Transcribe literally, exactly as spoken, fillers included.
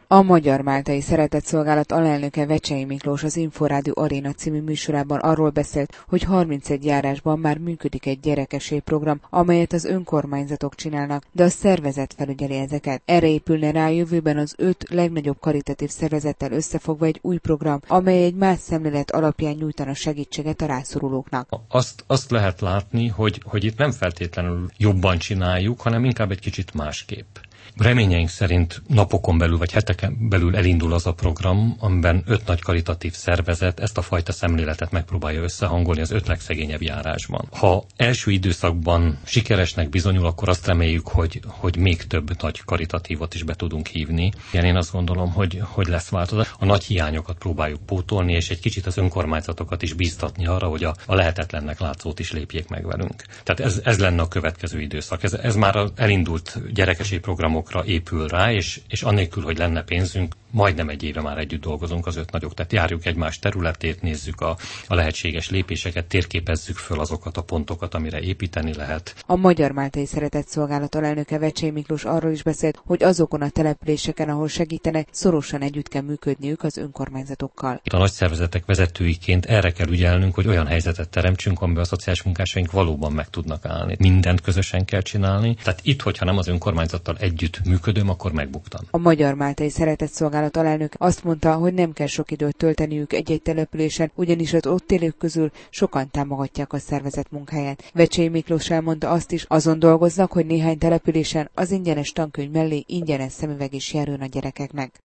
A Magyar Máltai Szeretetszolgálat alelnöke Vecsei Miklós az Inforádió Aréna című műsorában arról beszélt, hogy harmincegy járásban már működik egy gyerekesélyprogram, amelyet az önkormányzatok csinálnak, de a szervezet felügyeli ezeket. Erre épülne rá a jövőben az öt legnagyobb karitatív szervezettel összefogva egy új program, amely egy más szemlélet alapján nyújtana segítséget a rászorulóknak. Azt, azt lehet látni, hogy, hogy itt nem feltétlenül jobban csináljuk, hanem inkább egy kicsit másképp. Reményeink szerint napokon belül vagy heteken belül elindul az a program, amiben öt nagy karitatív szervezet ezt a fajta szemléletet megpróbálja összehangolni az öt legszegényebb járásban. Ha első időszakban sikeresnek bizonyul, akkor azt reméljük, hogy, hogy még több nagy karitatívot is be tudunk hívni. Én azt gondolom, hogy, hogy lesz változás. A nagy hiányokat próbáljuk pótolni, és egy kicsit az önkormányzatokat is bíztatni arra, hogy a, a lehetetlennek látszót is lépjék meg velünk. Tehát ez, ez lenne a következő időszak. Ez, ez már az elindult gyerekesély programok épül rá, és, és annélkül, hogy lenne pénzünk, majdnem egy éve már együtt dolgozunk az öt nagyok. Tehát járjuk egymás területét, nézzük a, a lehetséges lépéseket, térképezzük föl azokat a pontokat, amire építeni lehet. A Magyar Máltai Szeretetszolgálat alelnöke Vecsei Miklós arról is beszélt, hogy azokon a településeken, ahol segítenek, szorosan együtt kell működniük az önkormányzatokkal. A nagy szervezetek vezetőiként erre kell ügyelnünk, hogy olyan helyzetet teremtsünk, amiben a szociális munkásaink valóban meg tudnak állni. Mindent közösen kell csinálni. Tehát itt, hogyha nem az önkormányzattal együtt működöm, akkor megbuktam. A Magyar Máltai Szeretetszolgálat alelnök azt mondta, hogy nem kell sok időt tölteniük egy-egy településen, ugyanis az ott élők közül sokan támogatják a szervezet munkáját. Vecsei Miklós elmondta azt is, azon dolgoznak, hogy néhány településen az ingyenes tankönyv mellé ingyenes szemüveg is járjon a gyerekeknek.